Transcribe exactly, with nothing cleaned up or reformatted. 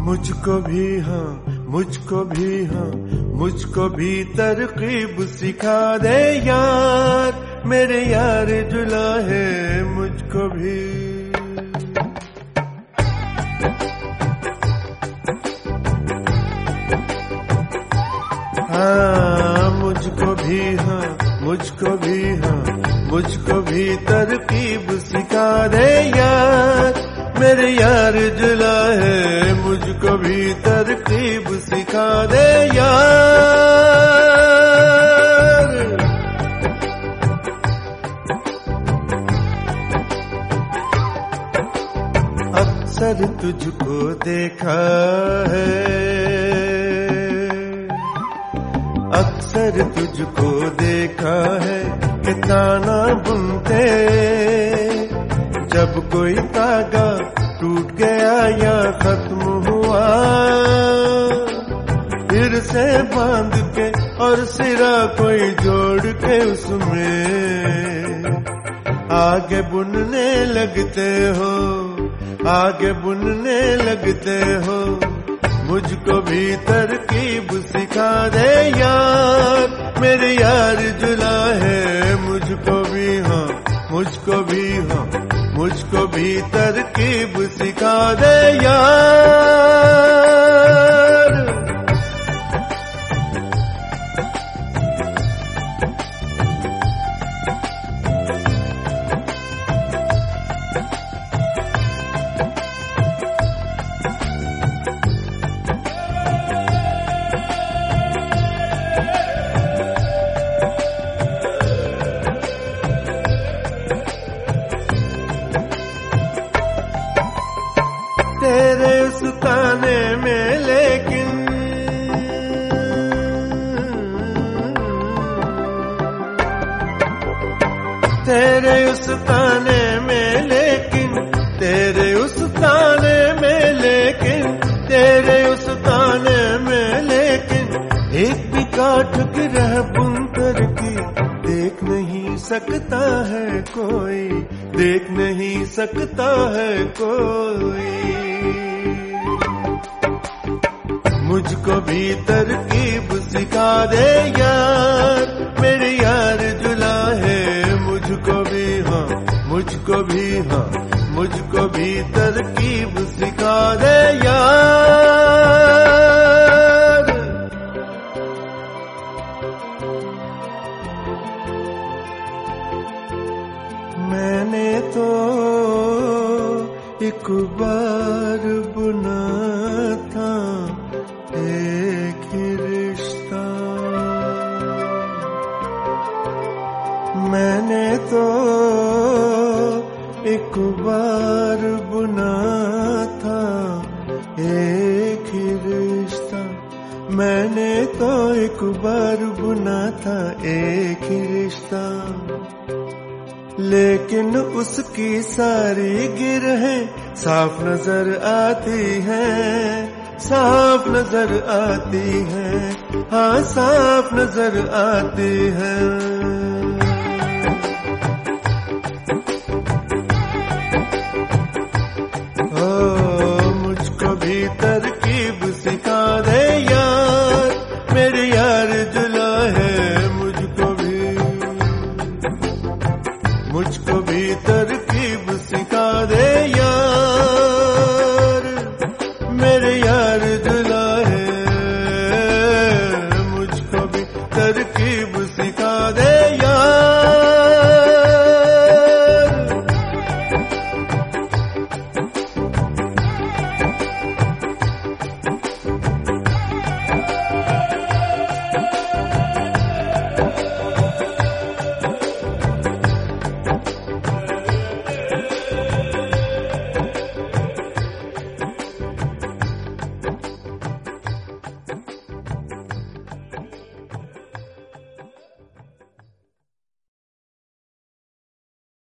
मुझको भी हाँ, मुझको भी हाँ, मुझको भी तरकीब सिखा दे यार, मेरे यार जुला है मुझको भी। हाँ मुझको भी हाँ, मुझको भी हाँ, मुझको भी तरकीब सिखा दे यार, मेरे यार जुला है मुझको भी तरकीब सिखा दे यार। अक्सर तुझको देखा है, अक्सर तुझको देखा है कि ताना बुनते, जब कोई धागा टूट गया या खत्म हुआ, फिर से बांध के और सिरा कोई जोड़ के उसमें आगे बुनने लगते हो, आगे बुनने लगते हो। मुझको भी तरकीब सिखा दे यार, मेरे यार जुला है मुझको भी हाँ, मुझको भी हाँ, मुझको भी तरकीब सिखा दे यार। तेरे उस ताने में लेकिन तेरे उस ताने में लेकिन तेरे उस ताने में लेकिन तेरे उस ताने में लेकिन एक भी काट गिरह बुनकर की देख नहीं सकता है कोई, देख नहीं सकता है कोई। मुझको भी तरकीब सिखा दे यार, मेरे यार जुला है मुझको भी हाँ, मुझको भी हाँ, मुझको भी तरकीब सिखा दे यार। मैंने तो एक बार बुना था एक ही रिश्ता, मैंने तो एक बार बुना था एक ही रिश्ता, मैंने तो एक बार बुना था एक ही रिश्ता, लेकिन उसकी सारी गिरहें साफ नजर आती हैं, साफ नजर आती हैं, हाँ साफ नजर आती हैं। ओ मुझको भी तरकीब सिखा दे यार, मेरे यार जुला है मुझको भी, मुझको भी तरकीब सिखा दे यार, मेरे यार जुला है मुझको भी तरकीब सिखा दे।